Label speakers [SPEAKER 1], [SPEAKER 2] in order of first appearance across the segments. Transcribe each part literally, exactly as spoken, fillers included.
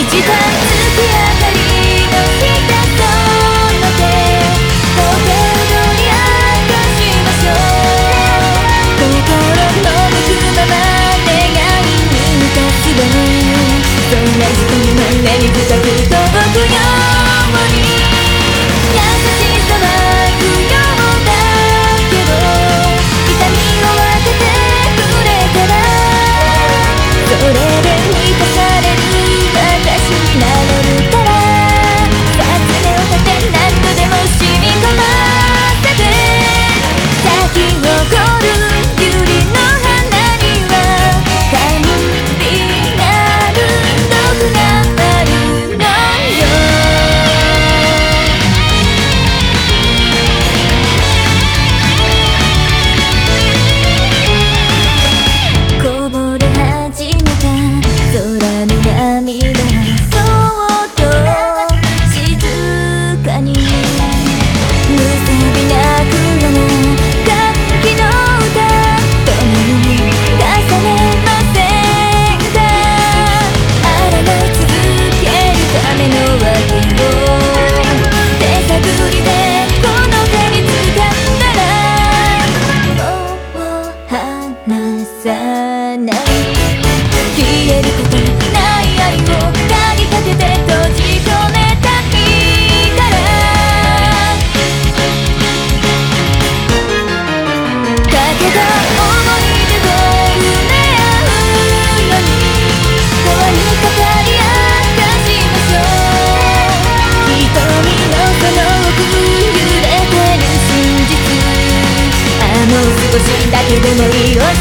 [SPEAKER 1] 少しだけでもいい教えてほしい。悲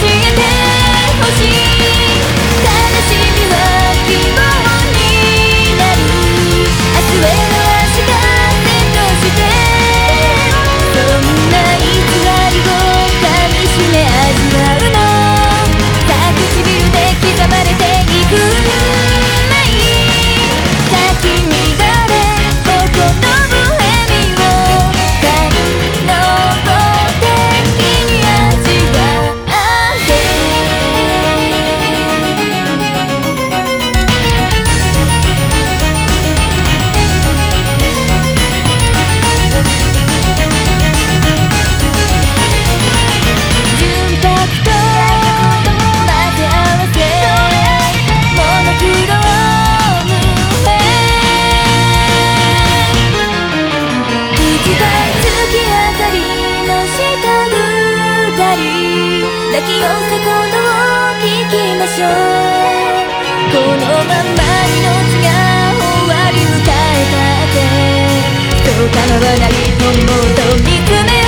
[SPEAKER 1] しみは希望になる。明日への足がセットして、そんな偽りを噛みしめ味わうの。さあ唇で刻まれていく運命。咲き乱れここのボヘミを感動的に味わって純白と混ぜ合わせモノクロームへ一番月明かりの下二人抱き寄せ言を聞きましょう。このまま命が終わり迎えたってそう構わない本望と見つめ